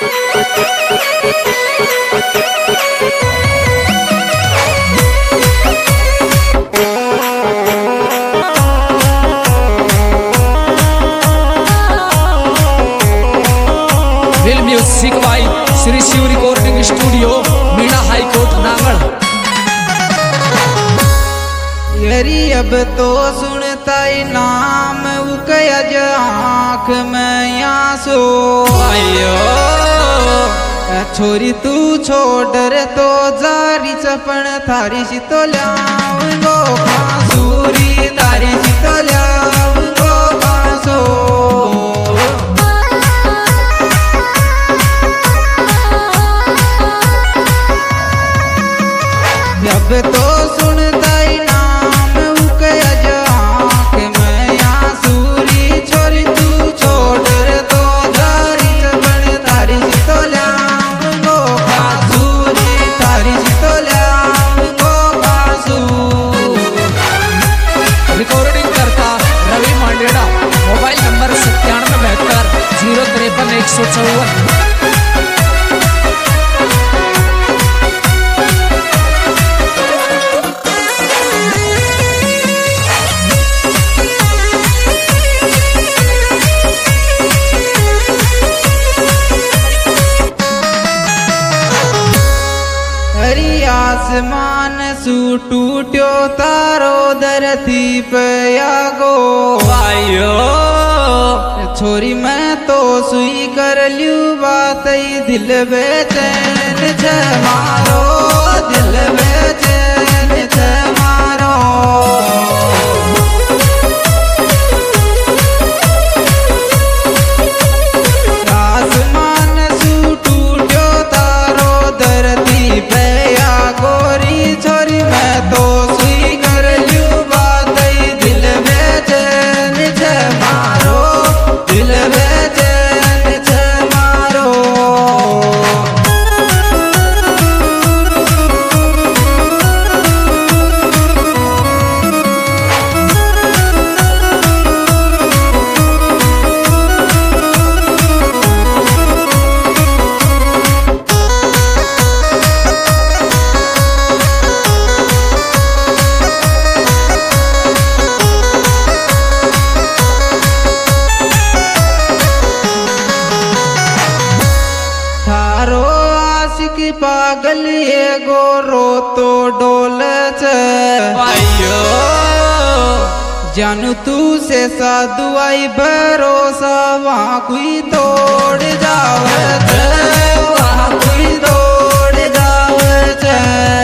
Music by Shri Shiv recording studio Meena high court नागढ़। यरी अब तो सुनता ही नाम उकयज आँख में आंसू आयो छोरी तू छोड़ रे तो जारी चपन थारी सी तो ल्याऊंगो बांसुरी थारी सी तो ल्याऊंगो बांसो अब तो सुनता ही नाम उकयज आँख में आंसूरी छोरी तू छोड़ रे तो जारी चपन थारी सी तो ल्याऊंगो बांसुरी थारी सी तो ल्याऊंगो बांसु। रिकॉर्डिंग करता रवि मांडेड़ा, मोबाइल नंबर 9772 053 154। आसमान सू टूट्यो तारो धरती पे आगो आयो छोरी मैं तो सुई कर लियो बात दिल बेचैन छे मारो दिल बेचैन छे मारो। आसमान सू टूट्यो तारो धरती पे गोरी छोरी मैं तो सुई कर लियो बात दिल बेचैन छे मारो दिल बेचैन छे मारो। पागल ये गोरो तो डोल छो जानू तू से साधु आई भरोसा वहाँ कोई तोड़ जावे वहाँ कोई तोड़ जावे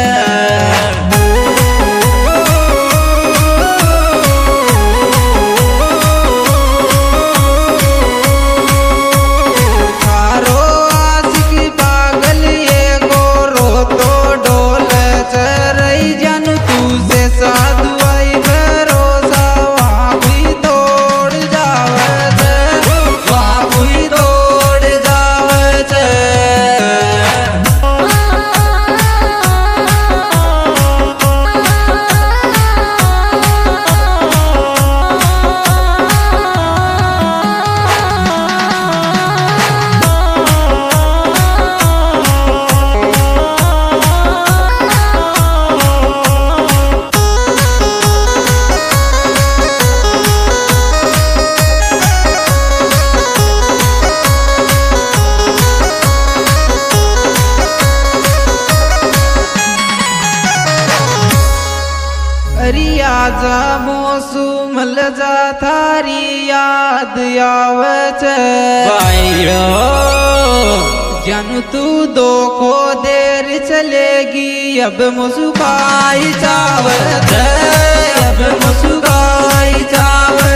जा मौसम लजा थारी याद आवे जानू तू दो को देर चलेगी अब मुस्काई जावे अब मुस्काई जावे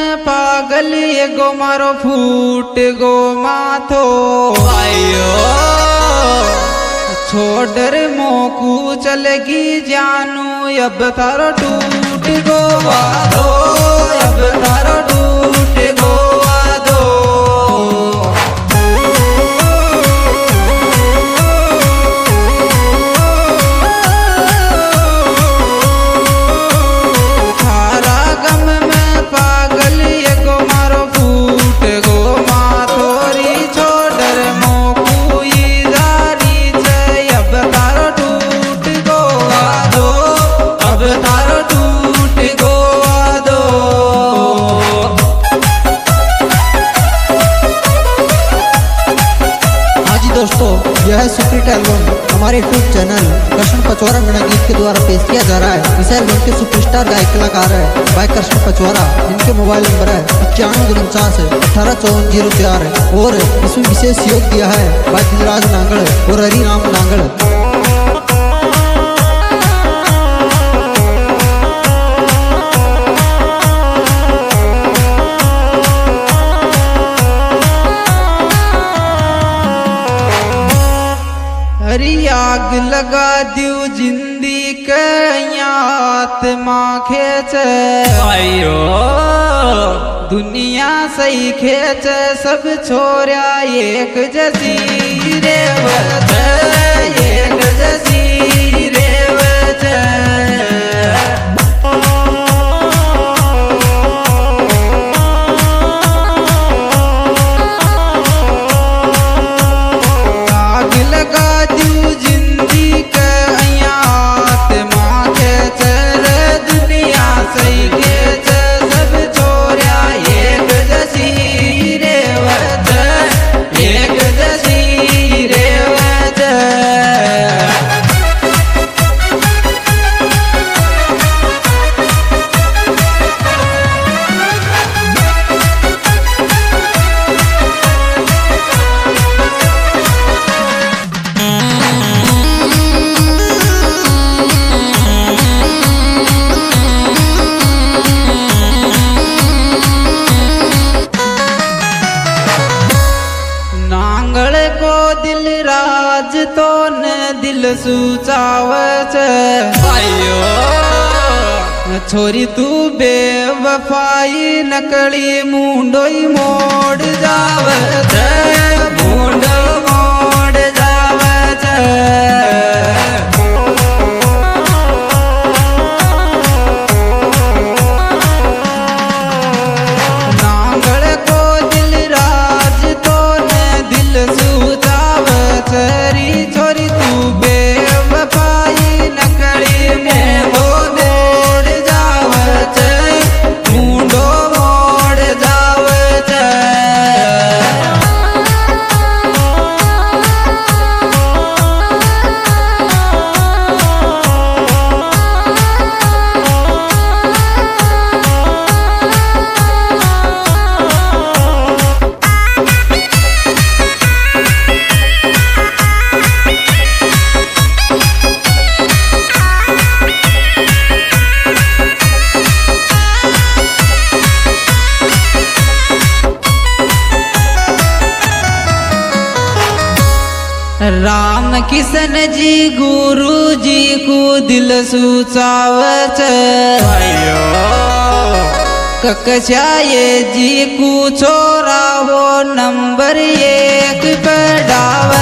में पागल ये गो मारो फूट गो माथो आयो छोड़ मोकू चलेगी जानू अब तारो टूट गो वादो अब तारो टूट गो वादो थारा गम में पागल ये गो मारो फूट गो माथोरी छोड़ मोकू इजारी छे अब तारो टूट गो वादो अब तारो टूट गो वादो। हाँ जी दोस्तों, यह है सुप्रीट एल्बम हमारे यूट्यूब चैनल कृष्ण पचौरा मीणा गीत के द्वारा पेश किया जा रहा है। इस एल्बम के सुपरस्टार गायक कलाकार है भाई कृष्ण पचौरा। इनके मोबाइल नंबर है 9549 है और इसमें विशेष सहयोग दिया है भाई दिलराज नांगल और हरिराम नांगल। हरी आग लगा दियो जिंदी के आत्मा खेच आयो दुनिया सही खेच सब छोरा एक जैसी रेवत एक जैसी रेवत आग लगा दियो जिंदगी के आत्मा खेच दुनिया सही खेच सब छोरा एक जैसी रेवत एक जैसी रेवत। नांगल को दिल राज तो न दिल सुचावच आयो छोरी तू बेवफाई नकली मुंडोई मोड़ जावच मुंड मोड़ जावच। नांगल को दिल राज तो न दिल सुचावच छोरी तू बेवफाई नकली मुंडो मोड़ जावच मुंडो मोड़ जावच। राम किशन जी गुरु जी को दिल सुचावच आयो ककचाये जी को छोरा वो नंबर 1 पे डाव